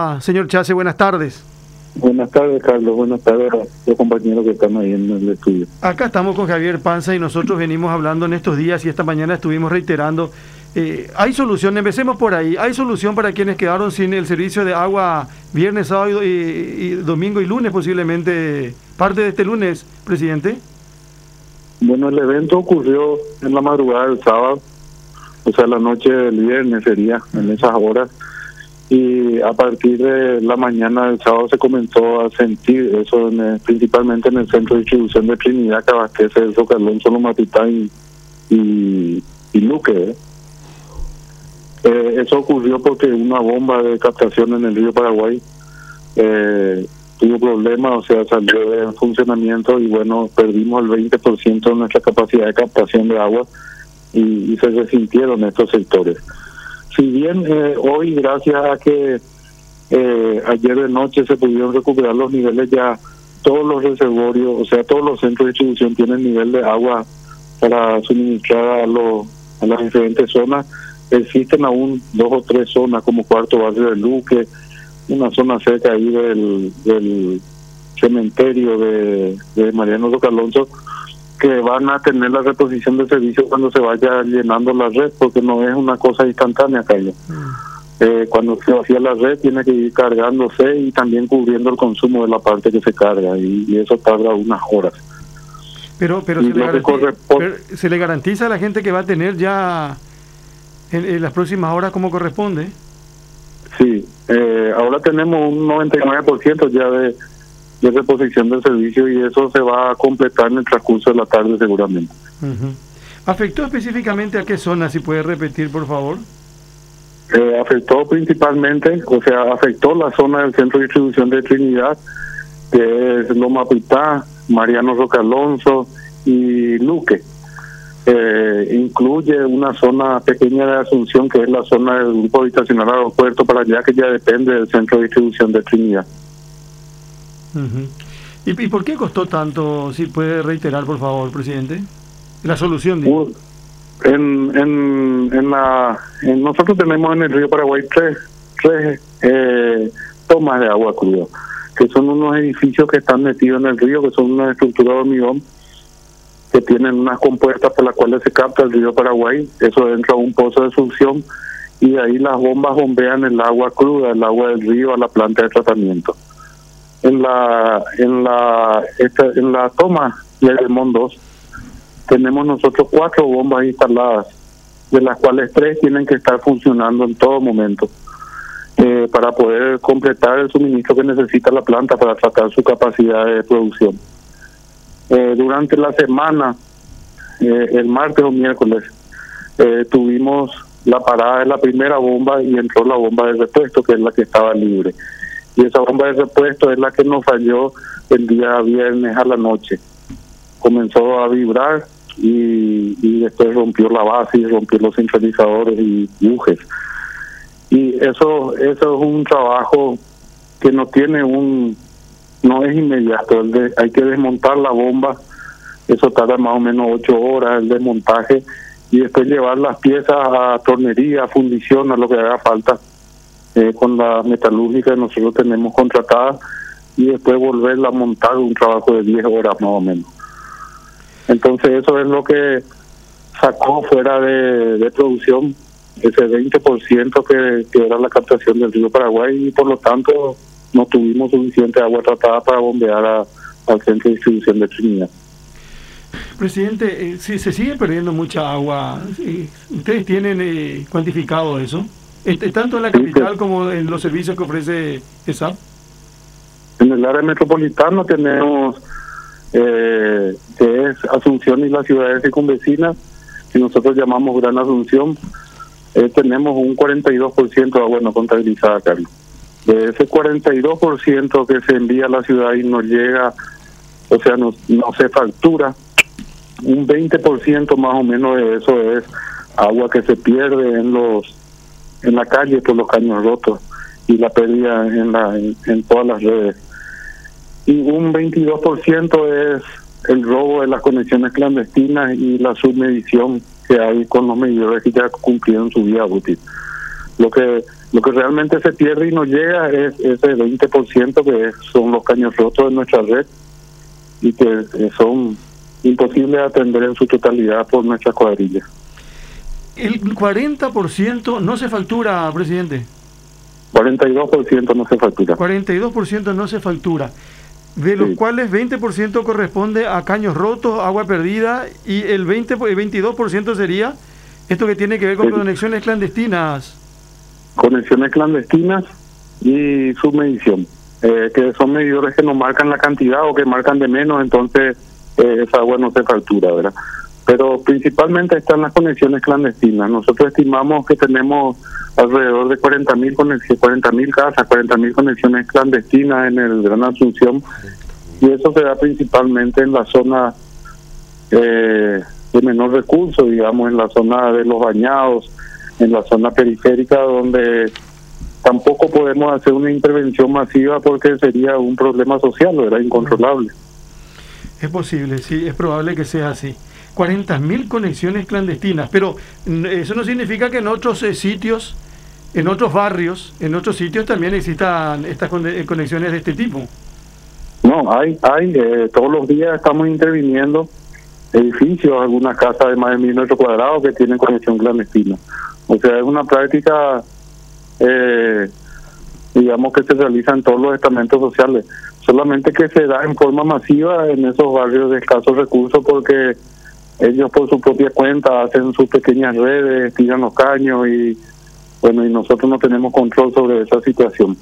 está, señor Chase? Buenas tardes. Buenas tardes, Carlos. Buenas tardes a los compañeros que están ahí en el estudio. Acá estamos con Javier Panza y nosotros venimos hablando en estos días y esta mañana estuvimos reiterando. Hay solución, empecemos por ahí. ¿Hay solución para quienes quedaron sin el servicio de agua viernes, sábado y domingo y lunes, posiblemente parte de este lunes, presidente? Bueno, el evento ocurrió en la madrugada del sábado, o sea, la noche del viernes sería, en esas horas. Y a partir de la mañana del sábado se comenzó a sentir eso, principalmente en el centro de distribución de Trinidad, que abastece el Zocalón, Solomatitá y Luque. Eso ocurrió porque una bomba de captación en el río Paraguay tuvo problemas, o sea, salió de funcionamiento y bueno, perdimos el 20% de nuestra capacidad de captación de agua y se resintieron estos sectores. Si bien hoy, gracias a que ayer de noche se pudieron recuperar los niveles, ya todos los reservorios, o sea, todos los centros de distribución tienen nivel de agua para suministrar a las diferentes zonas. Existen aún 2 o 3 zonas como Cuarto Barrio de Luque, una zona cerca ahí del cementerio de Mariano Roca Alonso, que van a tener la reposición de servicio cuando se vaya llenando la red, porque no es una cosa instantánea, Carlos. Cuando se vacía la red tiene que ir cargándose y también cubriendo el consumo de la parte que se carga, y eso tarda unas horas. Pero se le garantiza a la gente que va a tener ya en las próximas horas como corresponde. Sí, ahora tenemos un 99% ya de reposición del servicio y eso se va a completar en el transcurso de la tarde seguramente. ¿Afectó específicamente a qué zona, si puede repetir, por favor? Afectó principalmente, o sea, afectó la zona del centro de distribución de Trinidad, que es Lomapitá, Mariano Roca Alonso y Luque. Incluye una zona pequeña de Asunción, que es la zona del grupo habitacional Aeropuerto para allá, que ya depende del centro de distribución de Trinidad. ¿Y por qué costó tanto? Si puede reiterar, por favor, presidente, la solución. Nosotros tenemos en el río Paraguay tres tomas de agua cruda, que son unos edificios que están metidos en el río, que son una estructura de hormigón, que tienen unas compuertas por las cuales se capta el río Paraguay. Eso entra a un pozo de succión y de ahí las bombas bombean el agua cruda, el agua del río, a la planta de tratamiento. En la toma de Mon 2 tenemos nosotros 4 bombas instaladas, de las cuales 3 tienen que estar funcionando en todo momento para poder completar el suministro que necesita la planta para tratar su capacidad de producción. Durante la semana, el martes o miércoles, tuvimos la parada de la primera bomba y entró la bomba de repuesto, que es la que estaba libre. Y esa bomba de repuesto es la que nos falló el día viernes a la noche. Comenzó a vibrar y después rompió la base y rompió los centralizadores y bujes. Y eso es un trabajo que no es inmediato. Hay que desmontar la bomba, eso tarda más o menos 8 horas el desmontaje, y después llevar las piezas a tornería, a fundición, a lo que haga falta. Con la metalúrgica que nosotros tenemos contratada, y después volverla a montar, un trabajo de 10 horas más o menos. Entonces eso es lo que sacó fuera de producción ese 20% que era la captación del río Paraguay, y por lo tanto no tuvimos suficiente agua tratada para bombear al centro de distribución de Trinidad. Presidente, si se sigue perdiendo mucha agua, ¿ustedes tienen cuantificado eso? Tanto en la capital como en los servicios que ofrece ESAP. En el área metropolitana tenemos que es Asunción y las ciudades circunvecinas, que nosotros llamamos Gran Asunción. Tenemos un 42% de agua no contabilizada, Carlos. De ese 42% que se envía a la ciudad y nos llega, o sea, no se factura, un 20% más o menos de eso es agua que se pierde en la calle por los caños rotos y la pérdida en todas las redes. Y un 22% es el robo de las conexiones clandestinas y la submedición que hay con los medidores que ya cumplieron su vida útil. Lo que Lo que realmente se pierde y no llega es ese 20% que son los caños rotos de nuestra red y que son imposibles de atender en su totalidad por nuestras cuadrillas. El 40% no se factura, presidente. 42% no se factura. 42% no se factura, de los cuales 20% corresponde a caños rotos, agua perdida, y el 22% sería esto que tiene que ver con conexiones clandestinas. Conexiones clandestinas y submedición, que son medidores que no marcan la cantidad o que marcan de menos, entonces esa agua no se factura, ¿verdad? Pero principalmente están las conexiones clandestinas. Nosotros estimamos que tenemos alrededor de 40.000 casas, 40.000 conexiones clandestinas en el Gran Asunción, y eso se da principalmente en la zona de menor recurso, digamos, en la zona de los bañados, en la zona periférica, donde tampoco podemos hacer una intervención masiva porque sería un problema social, era incontrolable. Es posible, sí, es probable que sea así. 40.000 conexiones clandestinas, pero eso no significa que en otros sitios, en otros barrios, en otros sitios también existan estas conexiones de este tipo. No, hay todos los días estamos interviniendo edificios, algunas casas de más de 1.000 metros cuadrados que tienen conexión clandestina. O sea, es una práctica, digamos, que se realiza en todos los estamentos sociales, solamente que se da en forma masiva en esos barrios de escasos recursos porque ellos por su propia cuenta hacen sus pequeñas redes, tiran los caños y bueno, y nosotros no tenemos control sobre esa situación.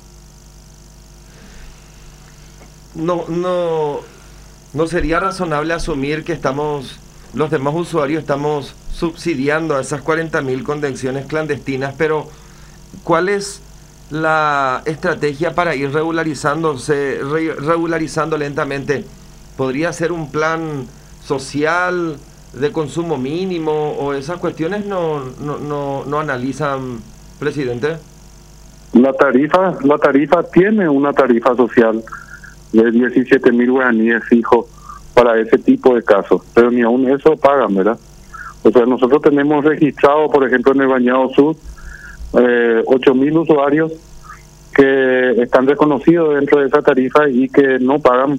No sería razonable asumir que los demás usuarios estamos subsidiando a esas 40.000 conexiones clandestinas, pero ¿cuál es la estrategia para ir regularizando lentamente? ¿Podría ser un plan social de consumo mínimo o esas cuestiones no analizan, presidente? La tarifa tiene una tarifa social de 17.000 guaraníes fijo para ese tipo de casos, pero ni aún eso pagan, ¿verdad? O sea, nosotros tenemos registrado, por ejemplo, en el Bañado Sur, 8.000 usuarios que están reconocidos dentro de esa tarifa y que no pagan,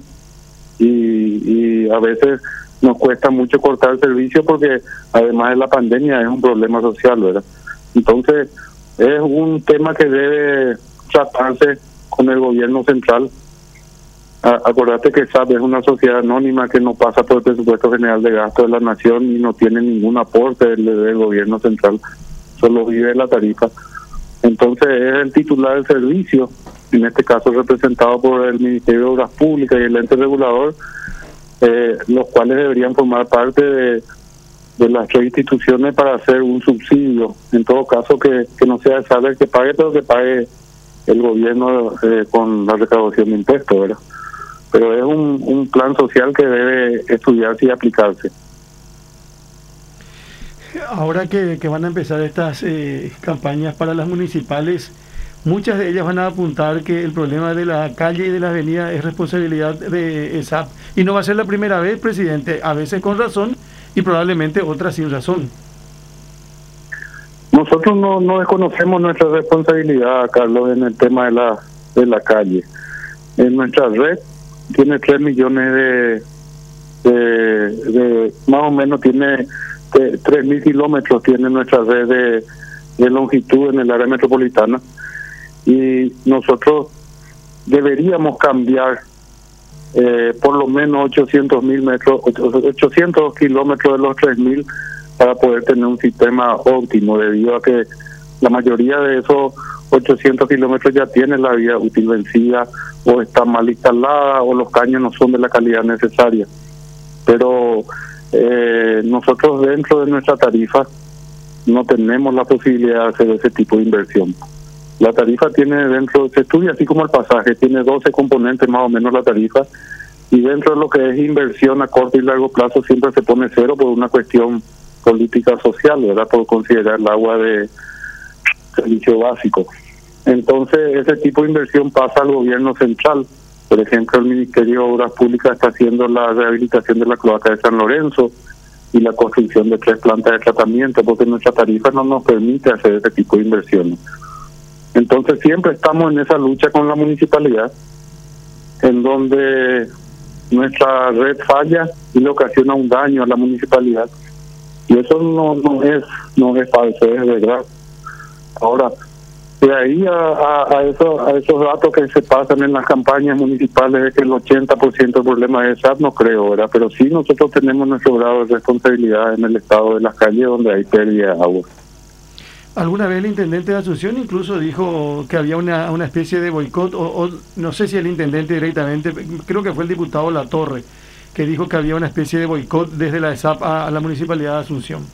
y a veces nos cuesta mucho cortar el servicio porque además de la pandemia es un problema social, ¿verdad? Entonces es un tema que debe tratarse con el gobierno central. Acordate que SAP es una sociedad anónima que no pasa por el presupuesto general de gasto de la nación y no tiene ningún aporte del gobierno central, solo vive de la tarifa. Entonces es el titular del servicio, en este caso representado por el Ministerio de Obras Públicas y el ente regulador, los cuales deberían formar parte de las tres instituciones para hacer un subsidio, en todo caso que no sea el SAP el que pague, pero que pague el gobierno con la recaudación de impuestos, ¿verdad? Pero es un plan social que debe estudiarse y aplicarse. Ahora que van a empezar estas campañas para las municipales, muchas de ellas van a apuntar que el problema de la calle y de la avenida es responsabilidad de ESAP. Y no va a ser la primera vez, presidente, a veces con razón y probablemente otras sin razón. Nosotros no desconocemos nuestra responsabilidad, Carlos, en el tema de la calle. En nuestra red tiene 3 millones de más o menos tiene 3.000 kilómetros tiene nuestra red de longitud en el área metropolitana, y nosotros deberíamos cambiar por lo menos 800 kilómetros de los 3.000 para poder tener un sistema óptimo, debido a que la mayoría de esos 800 kilómetros ya tienen la vía útil vencida o está mal instalada o los caños no son de la calidad necesaria. Pero nosotros dentro de nuestra tarifa no tenemos la posibilidad de hacer ese tipo de inversión. La tarifa tiene dentro, se estudia así como el pasaje, tiene 12 componentes más o menos la tarifa, y dentro de lo que es inversión a corto y largo plazo siempre se pone cero por una cuestión política social, ¿verdad? Por considerar el agua de servicio básico. Entonces ese tipo de inversión pasa al gobierno central. Por ejemplo, el Ministerio de Obras Públicas está haciendo la rehabilitación de la cloaca de San Lorenzo y la construcción de 3 plantas de tratamiento, porque nuestra tarifa no nos permite hacer ese tipo de inversiones. Entonces siempre estamos en esa lucha con la municipalidad, en donde nuestra red falla y le ocasiona un daño a la municipalidad. Y eso no es falso, es verdad. Ahora, de ahí a esos datos que se pasan en las campañas municipales de que el 80% del problema es SAT, no creo, ¿verdad? Pero sí nosotros tenemos nuestro grado de responsabilidad en el estado de las calles donde hay pérdida de agua. Alguna vez el intendente de Asunción incluso dijo que había una especie de boicot, o no sé si el intendente directamente, creo que fue el diputado Latorre, que dijo que había una especie de boicot desde la ESAP a la Municipalidad de Asunción.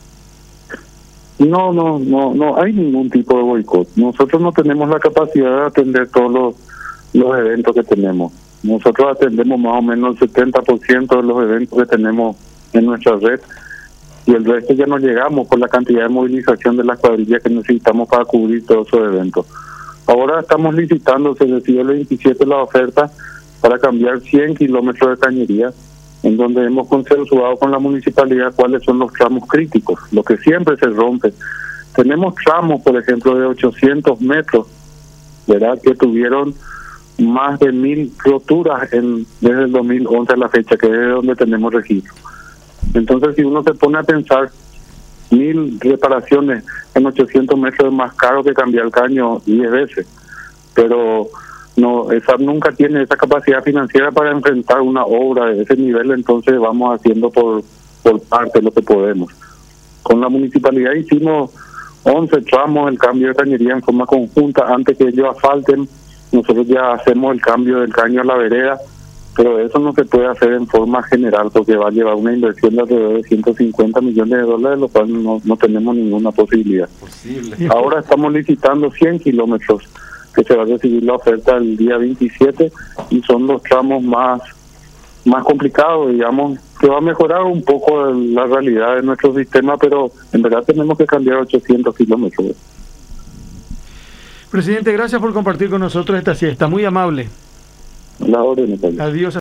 No hay ningún tipo de boicot. Nosotros no tenemos la capacidad de atender todos los eventos que tenemos. Nosotros atendemos más o menos el 70% de los eventos que tenemos en nuestra red, y el resto ya no llegamos por la cantidad de movilización de las cuadrillas que necesitamos para cubrir todos esos eventos. Ahora estamos licitando, se decidió el 27 la oferta para cambiar 100 kilómetros de cañería, en donde hemos consensuado con la municipalidad cuáles son los tramos críticos, lo que siempre se rompe. Tenemos tramos, por ejemplo, de 800 metros, ¿verdad?, que tuvieron más de 1.000 roturas desde el 2011 a la fecha, que es de donde tenemos registro. Entonces, si uno se pone a pensar, 1.000 reparaciones en 800 metros es más caro que cambiar el caño 10 veces, pero esa nunca tiene esa capacidad financiera para enfrentar una obra de ese nivel, entonces vamos haciendo por parte lo que podemos. Con la municipalidad hicimos 11 tramos el cambio de cañería en forma conjunta. Antes que ellos asfalten, nosotros ya hacemos el cambio del caño a la vereda, pero eso no se puede hacer en forma general porque va a llevar una inversión de alrededor de 150 millones de dólares, lo cual no tenemos ninguna posibilidad. Ahora estamos licitando 100 kilómetros, que se va a recibir la oferta el día 27, y son los tramos más complicados, digamos, que va a mejorar un poco la realidad de nuestro sistema, pero en verdad tenemos que cambiar 800 kilómetros. Presidente, gracias por compartir con nosotros esta siesta, muy amable. La orden, Adiós.